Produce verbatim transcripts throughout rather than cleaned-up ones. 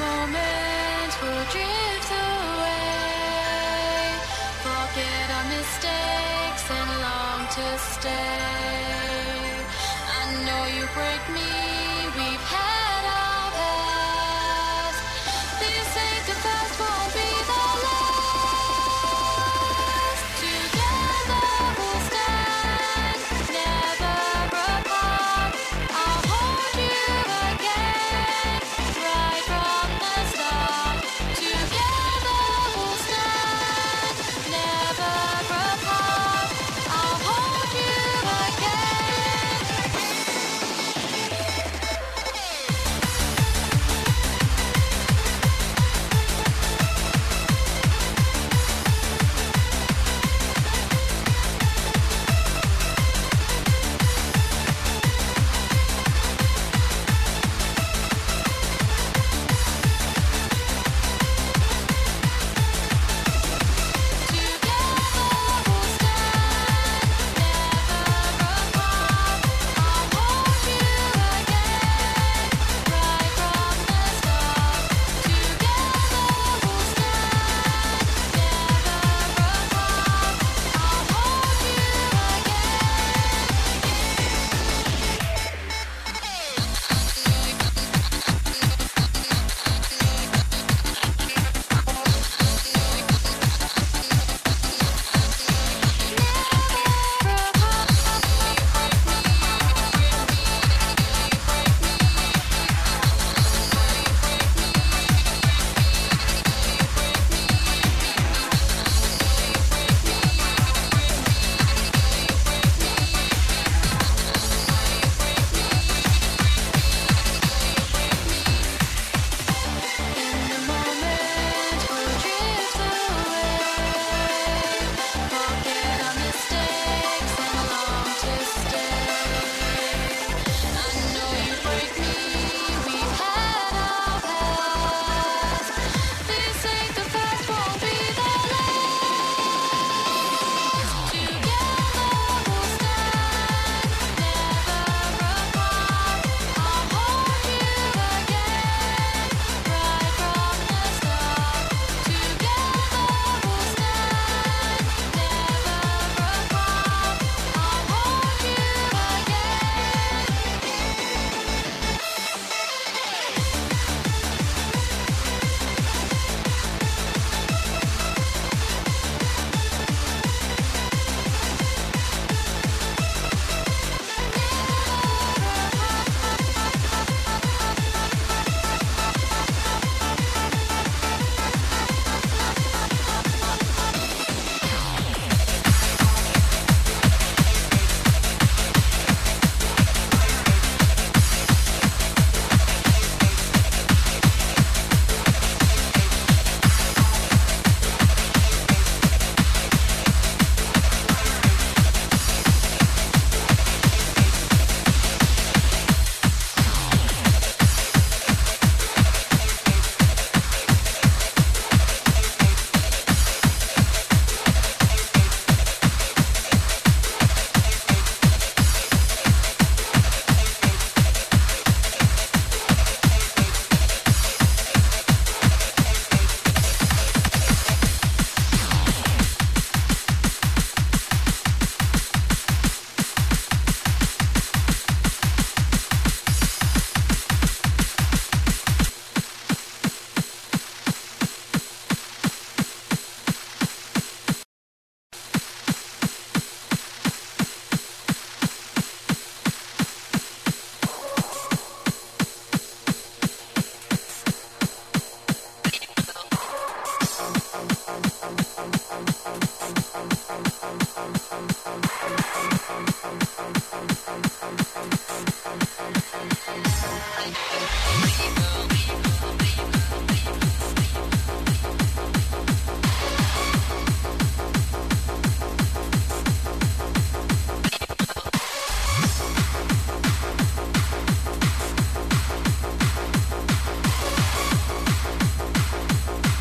moment will drift away. Forget our mistakes and long to stay. I know you break me, we've had our past. This ain't the past, won't be the last. Together we'll stand, never apart. I'll hold you again, right from the start. Together we'll stand, never apart. I'll hold you again.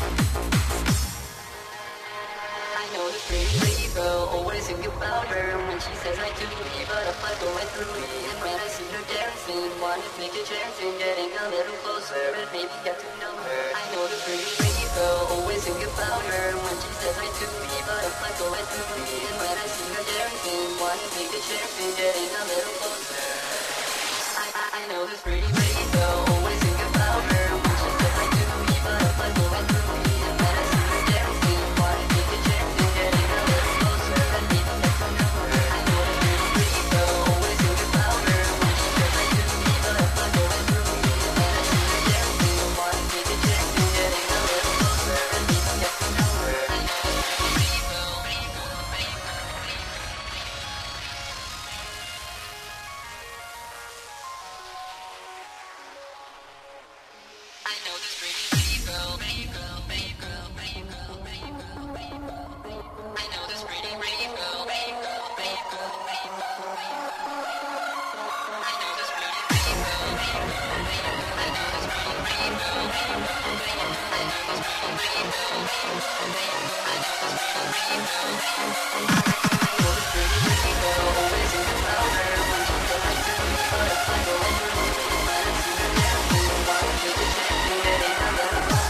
I know the pretty lady girl, always think about her. when she says I do. The butterflies going through me, and when I see her dancing, want to take a chance in getting a little closer and maybe get to know her. I know the pretty pretty girl, always think about her when she says I do. The butterflies going through me, and when I see her dancing, want to take a chance in getting a little closer. I I, I know this pretty pretty girl, always think about her when she says I do. The butterflies going through me, and when I see her dancing, want to take a chance in getting a little closer and maybe get to know her. I know this pretty pretty girl, always think about her when she says I do. The butterflies going through me, and when I see her dancing, want to take a chance in getting a little closer and maybe get to know her. I know this pretty pretty girl, pretty girl, pretty girl, pretty girl. I know this pretty pretty girl, pretty girl, pretty girl, pretty girl, pretty girl, pretty girl, pretty girl. I know this pretty pretty girl, pretty girl, pretty girl, pretty girl, pretty girl, pretty girl. I know this pretty pretty girl, pretty girl, pretty girl. I know this pretty pretty girl, pretty girl, pretty girl. I know this pretty pretty girl, pretty girl, pretty girl. I know this pretty pretty girl, pretty girl. I know this pretty pretty girl, always think about her when she says I do. Butterfly going through me, when I see her dancing, want to take a chance in getting a little closer.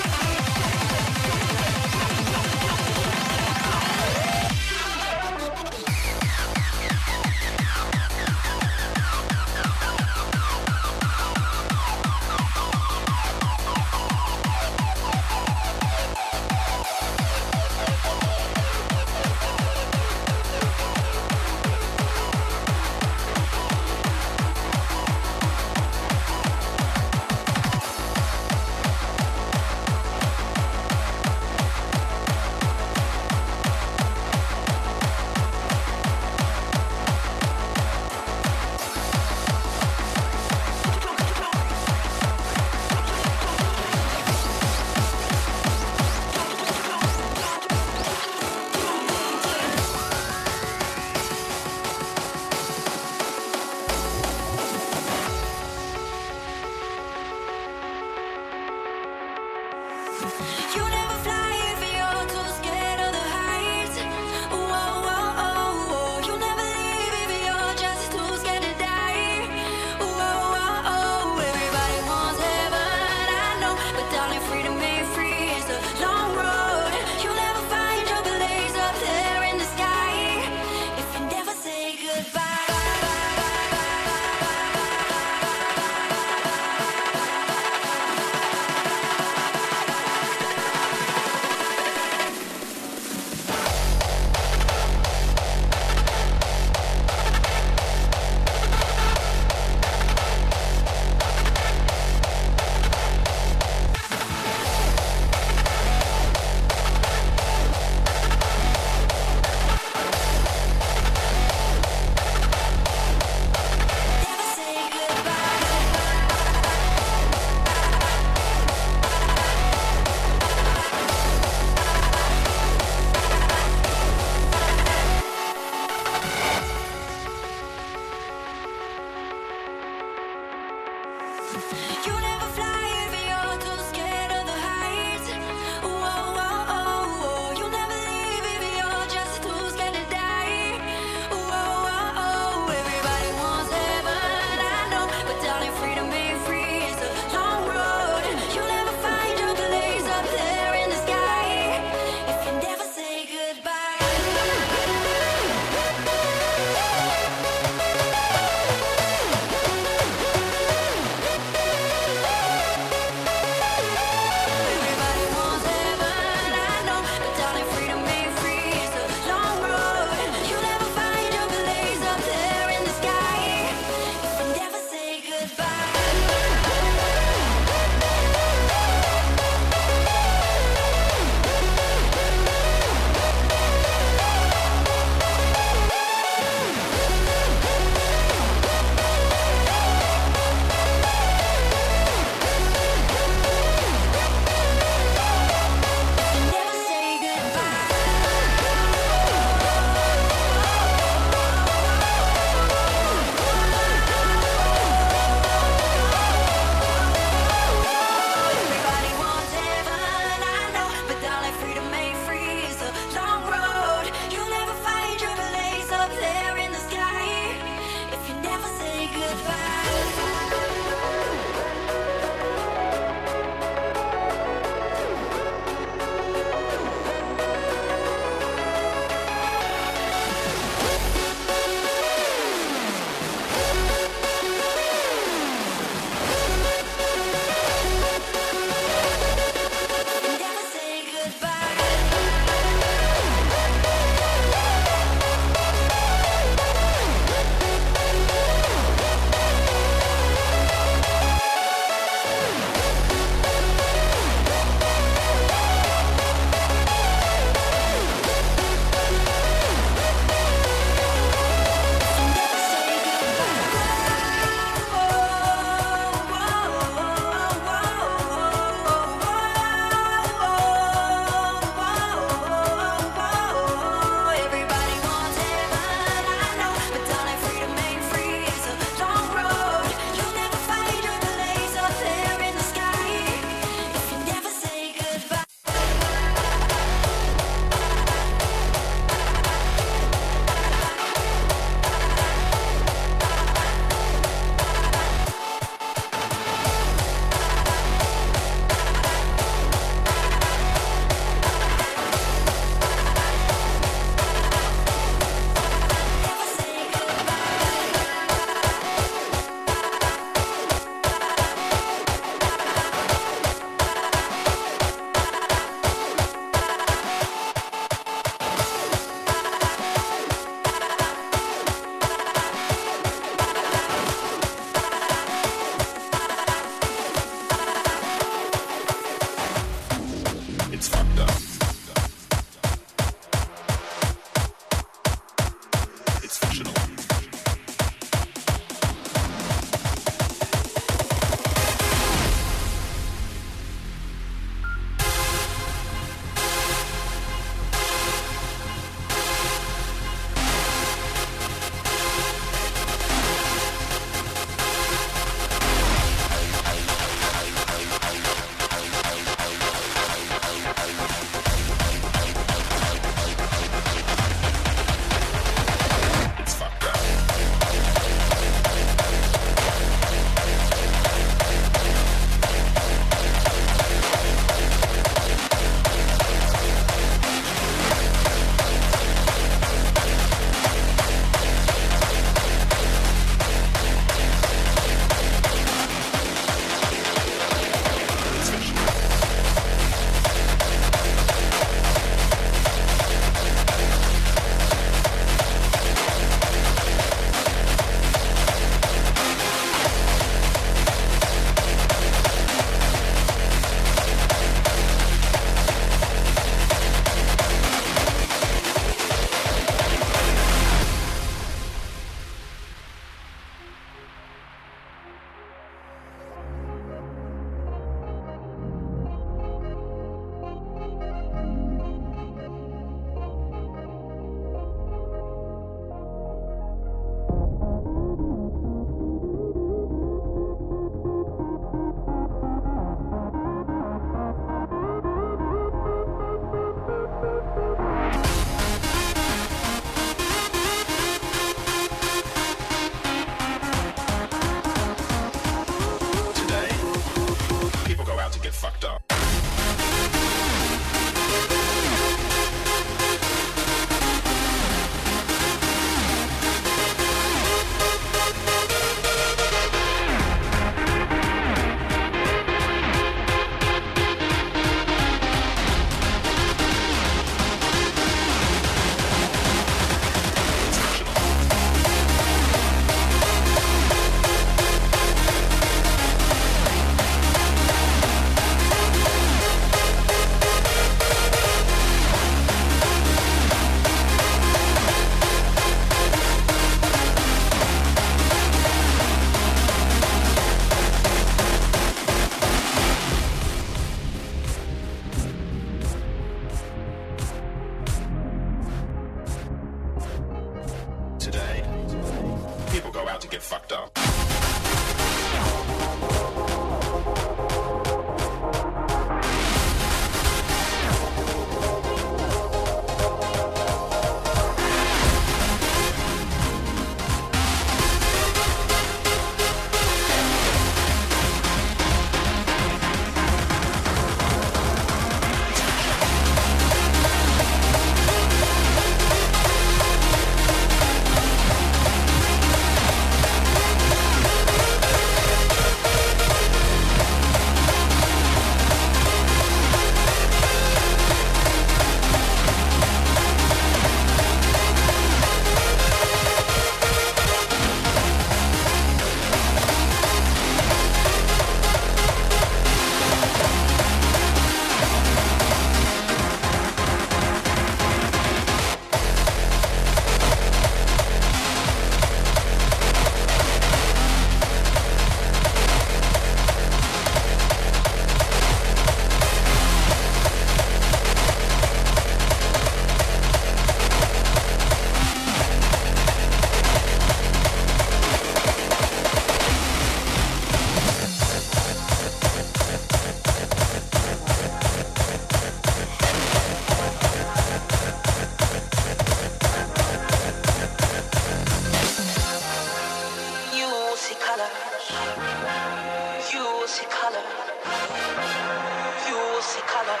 You will see color.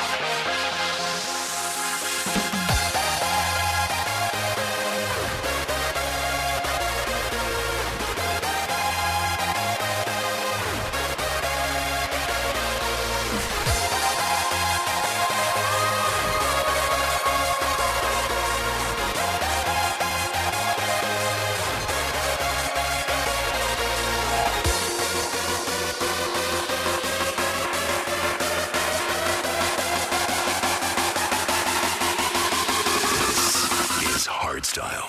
Style.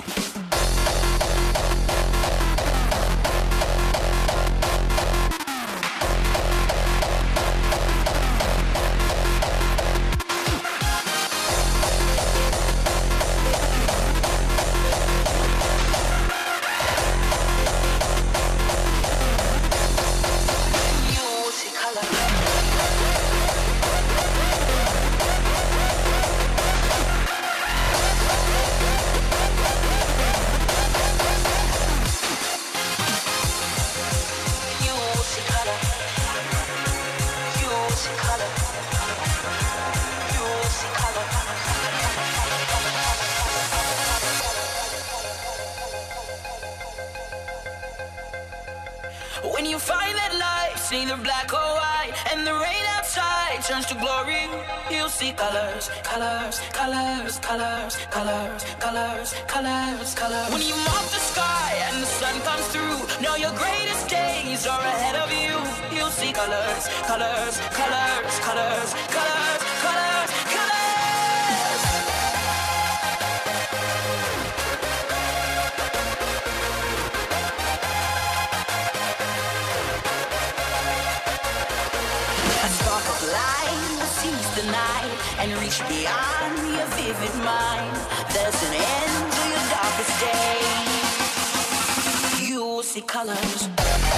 When you find that life's either black or white, and the rain outside turns to glory, you'll see colors, colors, colors, colors, colors, colors, colors, colors. When you mop the sky and the sun comes through, know your greatest days are ahead of you. You'll see colors, colors, colors, colors, colors, colors, colors. A spark of light will seize the night and reach beyond your vivid mind. There's an end to your darkest day. You will see colors.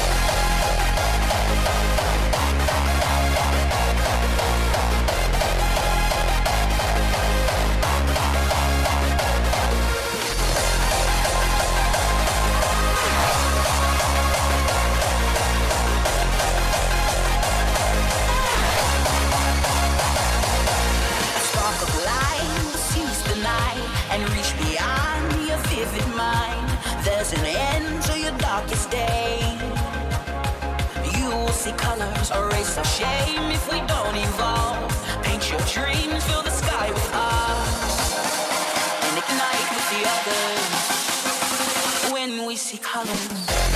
And reach beyond your vivid mind. There's an end to your darkest day. You will see colors, erase our shame if we don't evolve. Paint your dreams, fill the sky with us, and ignite with the others when we see colors.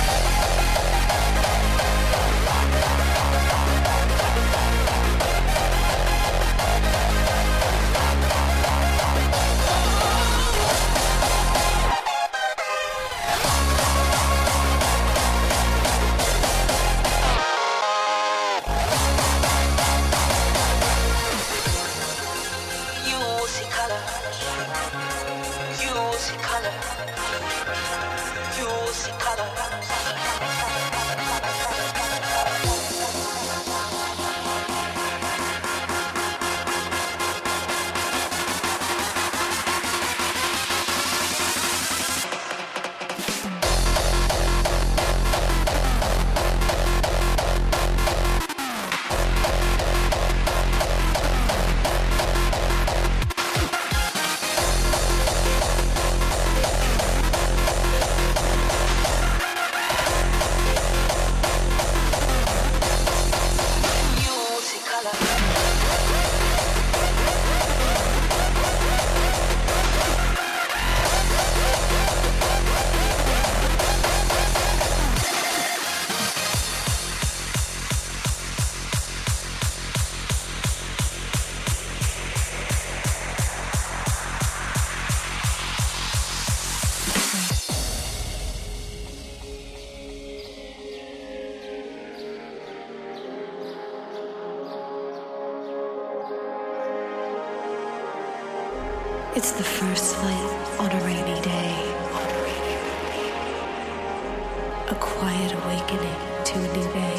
It's the first light on a rainy day. A quiet awakening to a new day.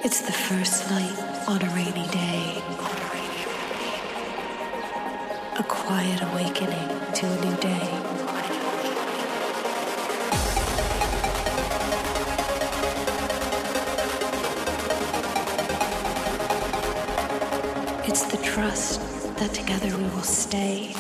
It's the first light on a rainy day. A quiet awakening to a new day. It's the trust that together we will stay.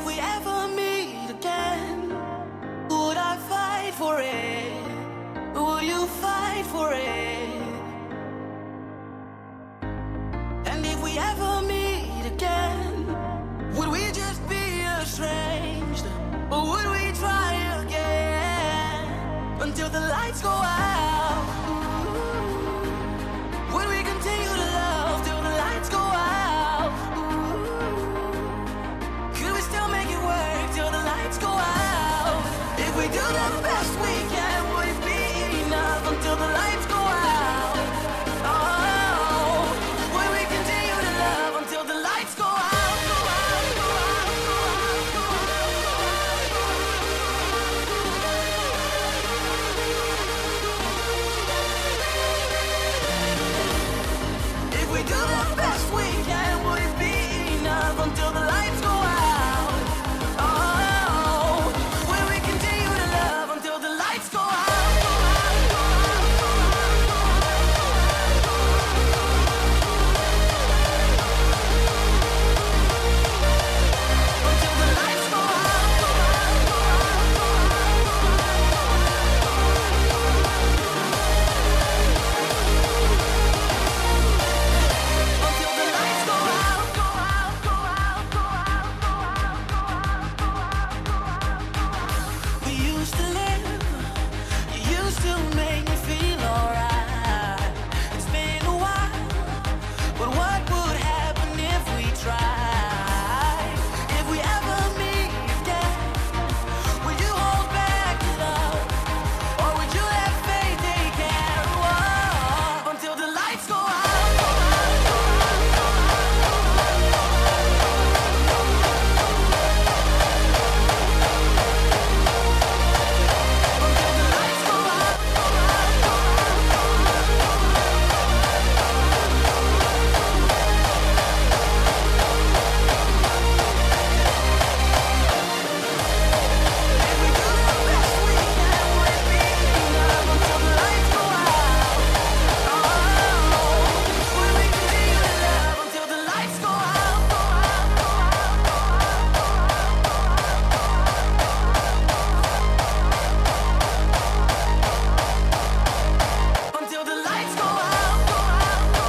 we ever meet again, would I fight for it? Will you fight for it? And if we ever meet again, would we just be estranged? Or would we try again until the lights go out? Would we continue to love till the lights go out? Could we still make it work till the lights go out? If we do the best we can, would it be enough until the lights go out? Oh, would we continue to love until the lights go out? Go out, go out, go out, go out, go out. If we do the best we can, would it be enough until the lights go out? Oh, will we continue to love until the lights go out? Go out, go out, go out. Until the lights go out, go out, go until the lights go out, go out, go out, go out, go out. We used to live, you used to make me feel alright. It's been a while, but what would happen if we tried? If we ever meet again, would you hold back love? Or would you let fate take care of us until the lights go out? Go out, go out, go until the lights go out, go out, go if we do the best we can, would it be enough until the lights go out? Oh, will we continue to love until the lights go out? Go out, go out, until the lights go out, go out, go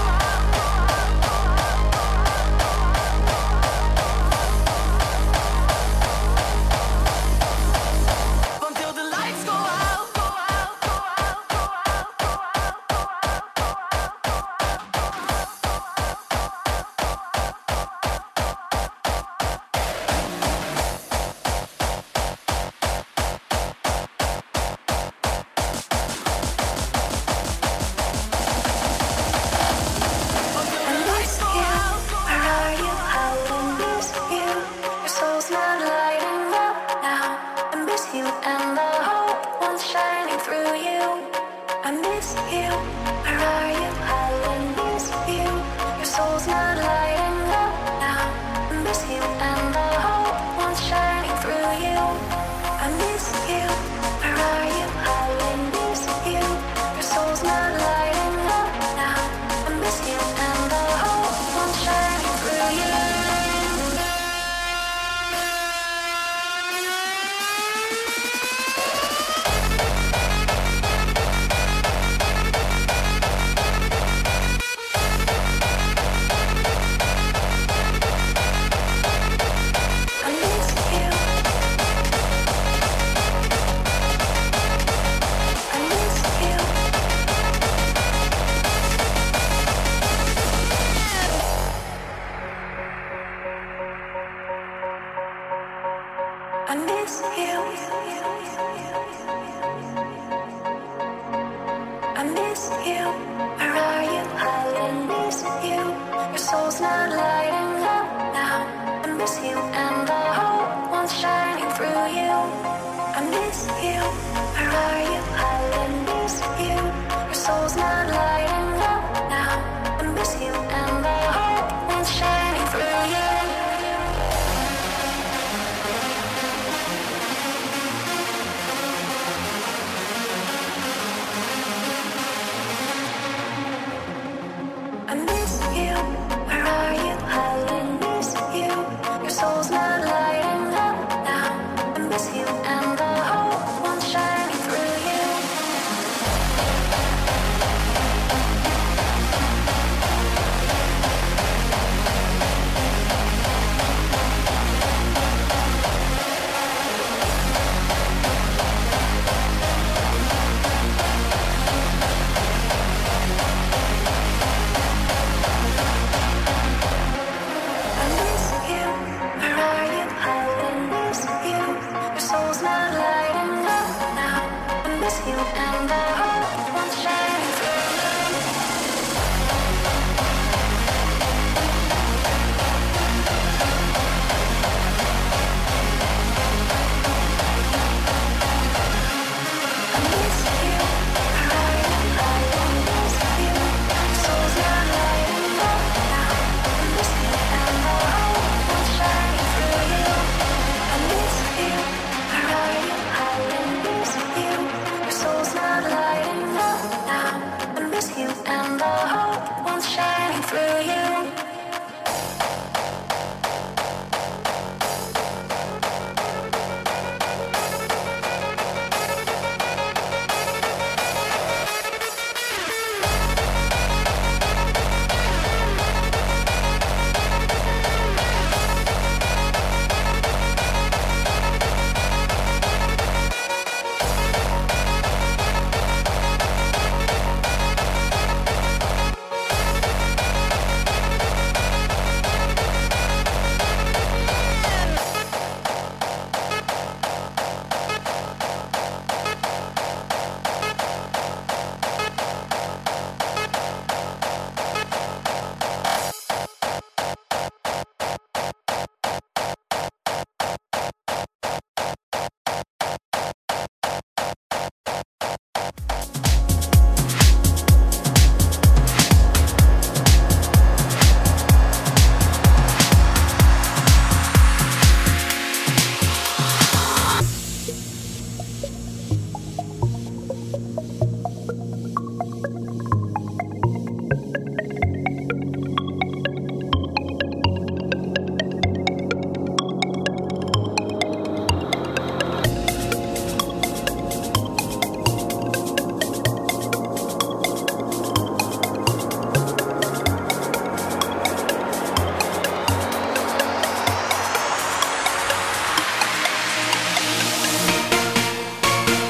until the lights go out, go out, go out, go until the lights go out, go Where are you? How I miss you. Your soul's not lighting up now. I miss you and the hope once shining through you. I miss you. Where are you? How I miss you. Your soul's not lighting up now. I miss you and the hope once shining through you. I miss you. Where are you? How I miss you. Your soul's not lighting up now. I miss you and the hope once shining through you. I miss you. I miss you. I miss you. I miss you. Where are you? I miss you. Your soul's not lighting up now. I miss you and the hope once shining through you. I miss you. Where are you? I